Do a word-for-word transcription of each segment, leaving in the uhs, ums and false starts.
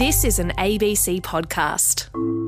This is an A B C podcast.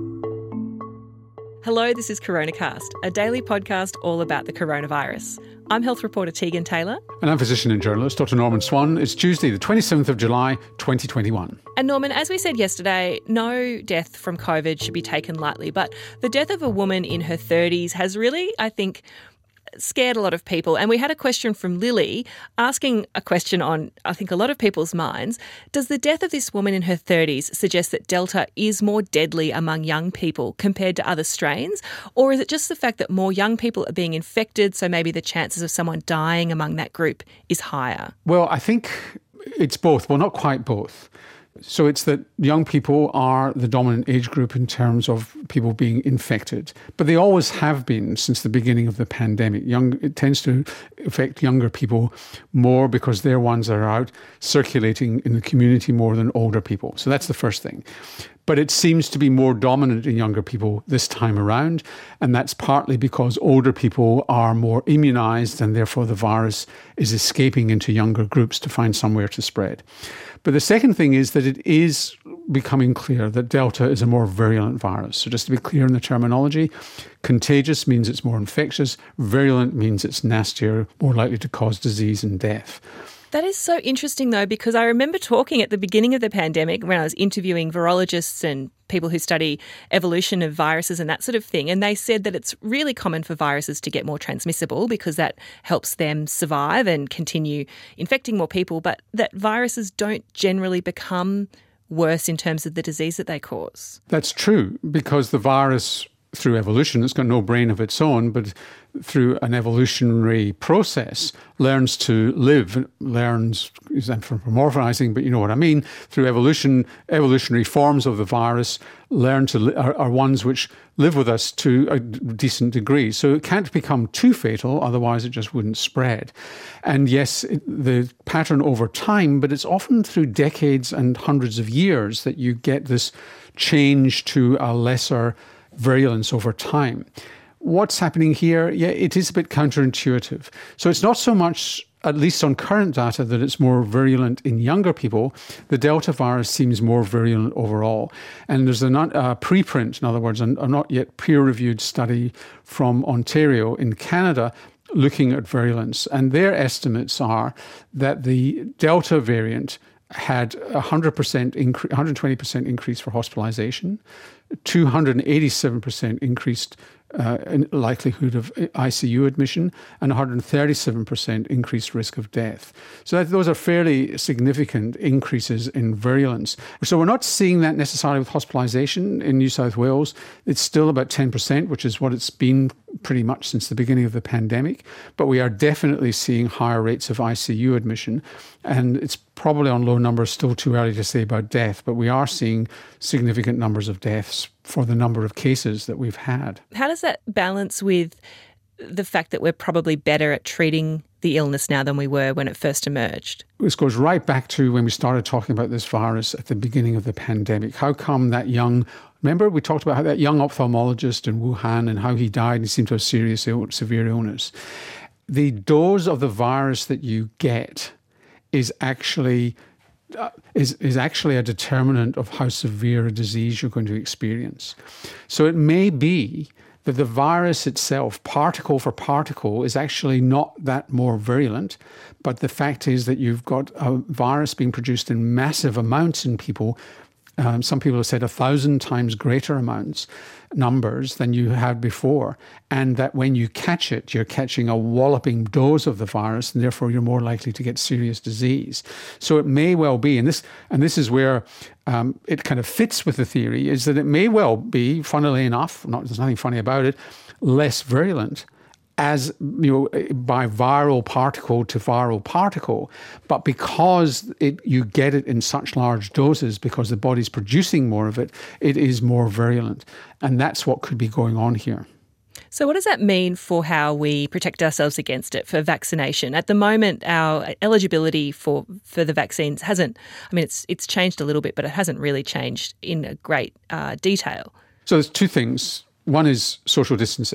Hello, this is CoronaCast, a daily podcast all about the coronavirus. I'm health reporter Tegan Taylor. And I'm physician and journalist Doctor Norman Swan. It's Tuesday, the twenty-seventh of July, twenty twenty-one. And Norman, as we said yesterday, no death from COVID should be taken lightly, but the death of a woman in her thirties has really, I think, scared a lot of people. And we had a question from Lily asking a question on, I think, a lot of people's minds. Does the death of this woman in her thirties suggest that Delta is more deadly among young people compared to other strains? Or is it just the fact that more young people are being infected, so maybe the chances of someone dying among that group is higher? Well, I think it's both. Well, not quite both. So it's that young people are the dominant age group in terms of people being infected, but they always have been since the beginning of the pandemic. Young, it tends to affect younger people more because they're ones that are out circulating in the community more than older people. So that's the first thing. But it seems to be more dominant in younger people this time around, and that's partly because older people are more immunised and therefore the virus is escaping into younger groups to find somewhere to spread. But the second thing is that it is becoming clear that Delta is a more virulent virus. So just to be clear in the terminology, contagious means it's more infectious, virulent means it's nastier, more likely to cause disease and death. That is so interesting, though, because I remember talking at the beginning of the pandemic when I was interviewing virologists and people who study evolution of viruses and that sort of thing, and they said that it's really common for viruses to get more transmissible because that helps them survive and continue infecting more people, but that viruses don't generally become worse in terms of the disease that they cause. That's true, because the virus, through evolution, it's got no brain of its own, but through an evolutionary process, learns to live, learns, is anthropomorphizing, but you know what I mean, through evolution, evolutionary forms of the virus learn to li- are, are ones which live with us to a decent degree. So it can't become too fatal, otherwise it just wouldn't spread. And yes, it, the pattern over time, but it's often through decades and hundreds of years that you get this change to a lesser virulence over time. What's happening here? Yeah, it is a bit counterintuitive. So it's not so much, at least on current data, that it's more virulent in younger people. The Delta virus seems more virulent overall. And there's a not, uh, preprint, in other words, a, a not yet peer-reviewed study from Ontario in Canada looking at virulence. And their estimates are that the Delta variant had a one hundred percent incre- one hundred twenty percent increase for hospitalisation, two hundred eighty-seven percent increased uh, in likelihood of I C U admission, and one hundred thirty-seven percent increased risk of death. So that, those are fairly significant increases in virulence. So we're not seeing that necessarily with hospitalisation in New South Wales. It's still about ten percent, which is what it's been pretty much since the beginning of the pandemic. But we are definitely seeing higher rates of I C U admission, and it's probably on low numbers, still too early to say about death, but we are seeing significant numbers of deaths for the number of cases that we've had. How does that balance with the fact that we're probably better at treating the illness now than we were when it first emerged? This goes right back to when we started talking about this virus at the beginning of the pandemic. How come that young, remember we talked about how that young ophthalmologist in Wuhan and how he died and he seemed to have serious, Ill, severe illness. The dose of the virus that you get is actually uh, is, is actually a determinant of how severe a disease you're going to experience. So it may be that the virus itself, particle for particle, is actually not that more virulent, but the fact is that you've got a virus being produced in massive amounts in people. Um, some people have said a thousand times greater amounts, numbers than you had before, and that when you catch it, you're catching a walloping dose of the virus, and therefore you're more likely to get serious disease. So it may well be, and this and this is where um, it kind of fits with the theory, is that it may well be, funnily enough, not, there's nothing funny about it, less virulent as, you know, by viral particle to viral particle, but because it, you get it in such large doses, because the body's producing more of it, it is more virulent. And that's what could be going on here. So what does that mean for how we protect ourselves against it, for vaccination? At the moment, our eligibility for, for the vaccines hasn't, I mean, it's it's changed a little bit, but it hasn't really changed in a great uh, detail. So there's two things. One is social distancing.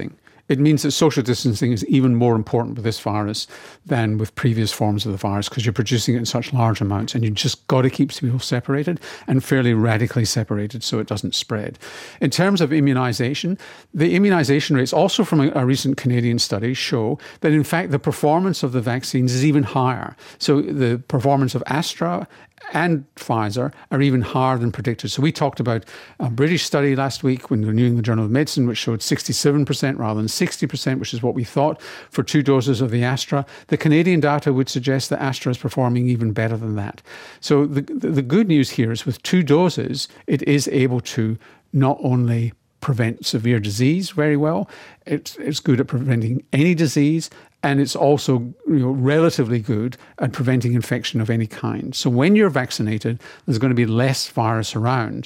It means that social distancing is even more important with this virus than with previous forms of the virus because you're producing it in such large amounts and you just got to keep people separated and fairly radically separated so it doesn't spread. In terms of immunisation, the immunisation rates also from a, a recent Canadian study show that in fact the performance of the vaccines is even higher. So the performance of Astra and Pfizer are even higher than predicted. So we talked about a British study last week in the New England Journal of Medicine which showed sixty-seven percent rather than sixty percent, which is what we thought for two doses of the Astra. The Canadian data would suggest that Astra is performing even better than that. So the, the good news here is with two doses, it is able to not only prevent severe disease very well, it's, it's good at preventing any disease, and it's also you know, relatively good at preventing infection of any kind. So when you're vaccinated, there's going to be less virus around.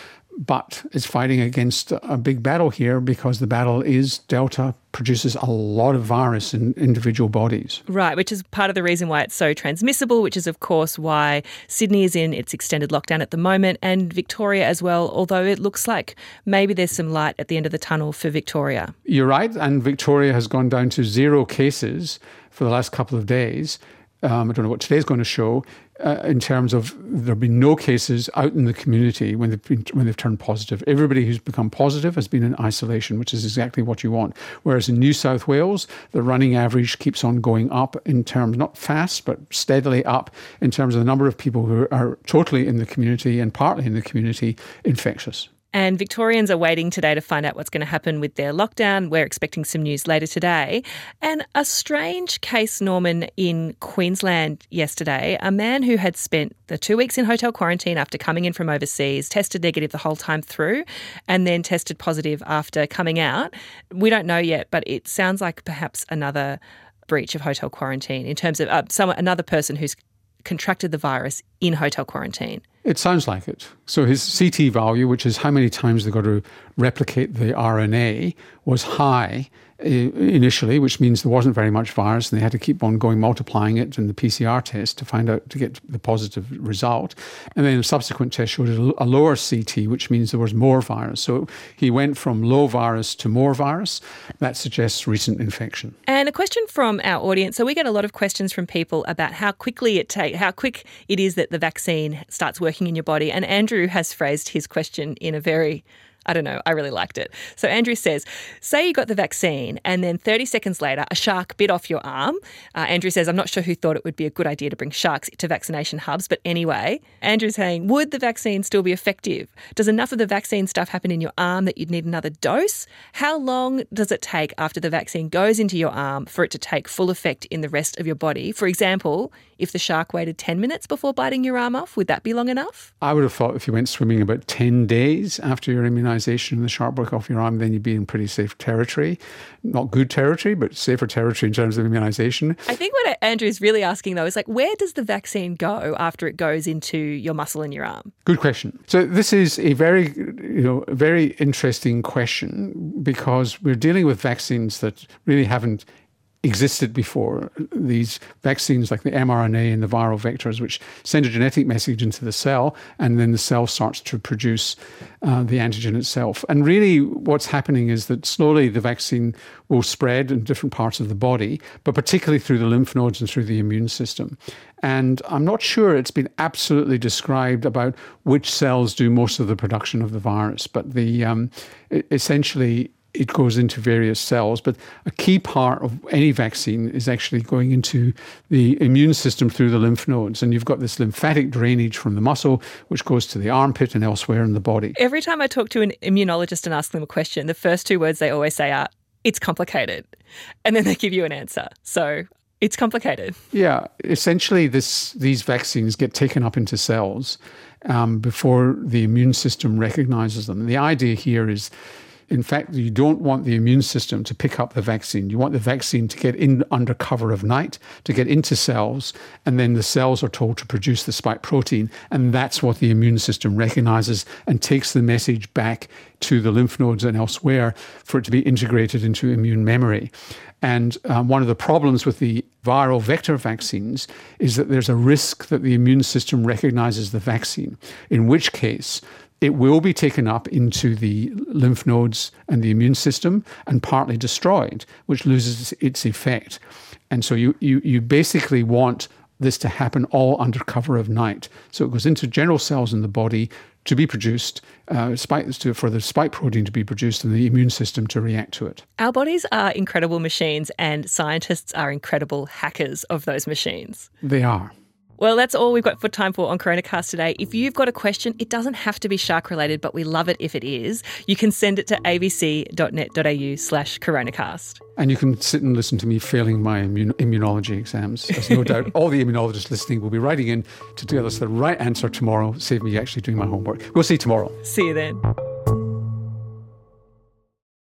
But it's fighting against a big battle here because the battle is Delta produces a lot of virus in individual bodies. Right, which is part of the reason why it's so transmissible, which is, of course, why Sydney is in its extended lockdown at the moment and Victoria as well, although it looks like maybe there's some light at the end of the tunnel for Victoria. You're right, and Victoria has gone down to zero cases for the last couple of days. Um, I don't know what today's going to show uh, in terms of there have been no cases out in the community when they've been, when they've turned positive. Everybody who's become positive has been in isolation, which is exactly what you want. Whereas in New South Wales, the running average keeps on going up in terms, not fast, but steadily up in terms of the number of people who are totally in the community and partly in the community infectious. And Victorians are waiting today to find out what's going to happen with their lockdown. We're expecting some news later today. And a strange case, Norman, in Queensland yesterday. A man who had spent the two weeks in hotel quarantine after coming in from overseas, tested negative the whole time through, and then tested positive after coming out. We don't know yet, but it sounds like perhaps another breach of hotel quarantine in terms of uh, someone, another person who's contracted the virus in hotel quarantine. It sounds like it. So his C T value, which is how many times they've got to replicate the R N A, was high initially, which means there wasn't very much virus and they had to keep on going multiplying it in the P C R test to find out, to get the positive result. And then a subsequent test showed a lower C T, which means there was more virus. So he went from low virus to more virus. That suggests recent infection. And a question from our audience. So we get a lot of questions from people about how quickly it take, how quick it is that the vaccine starts working in your body. And Andrew has phrased his question in a very I don't know, I really liked it. So Andrew says, say you got the vaccine and then thirty seconds later a shark bit off your arm. Uh, Andrew says, I'm not sure who thought it would be a good idea to bring sharks to vaccination hubs, but anyway, Andrew's saying, would the vaccine still be effective? Does enough of the vaccine stuff happen in your arm that you'd need another dose? How long does it take after the vaccine goes into your arm for it to take full effect in the rest of your body? For example, if the shark waited ten minutes before biting your arm off, would that be long enough? I would have thought if you went swimming about ten days after your immunisation and the shark broke off your arm, then you'd be in pretty safe territory. Not good territory, but safer territory in terms of immunisation. I think what Andrew's really asking, though, is like, where does the vaccine go after it goes into your muscle in your arm? Good question. So this is a very, you know, very interesting question because we're dealing with vaccines that really haven't existed before. These vaccines like the mRNA and the viral vectors, which send a genetic message into the cell and then the cell starts to produce uh, the antigen itself. And really what's happening is that slowly the vaccine will spread in different parts of the body, but particularly through the lymph nodes and through the immune system. And I'm not sure it's been absolutely described about which cells do most of the production of the virus, but the um, essentially it goes into various cells, but a key part of any vaccine is actually going into the immune system through the lymph nodes. And you've got this lymphatic drainage from the muscle, which goes to the armpit and elsewhere in the body. Every time I talk to an immunologist and ask them a question, the first two words they always say are, it's complicated. And then they give you an answer. So it's complicated. Yeah, essentially this these vaccines get taken up into cells um, before the immune system recognises them. And the idea here is, in fact, you don't want the immune system to pick up the vaccine. You want the vaccine to get in under cover of night, to get into cells, and then the cells are told to produce the spike protein, and that's what the immune system recognises and takes the message back to the lymph nodes and elsewhere for it to be integrated into immune memory. And um, one of the problems with the viral vector vaccines is that there's a risk that the immune system recognises the vaccine, in which case it will be taken up into the lymph nodes and the immune system and partly destroyed, which loses its effect. And so you, you, you basically want this to happen all under cover of night. So it goes into general cells in the body to be produced, uh, spike, to, for the spike protein to be produced and the immune system to react to it. Our bodies are incredible machines and scientists are incredible hackers of those machines. They are. Well, that's all we've got for time for on Coronacast today. If you've got a question, it doesn't have to be shark related, but we love it if it is. You can send it to abc.net.au slash coronacast. And you can sit and listen to me failing my immun- immunology exams. There's no doubt all the immunologists listening will be writing in to tell us the right answer tomorrow, save me actually doing my homework. We'll see you tomorrow. See you then.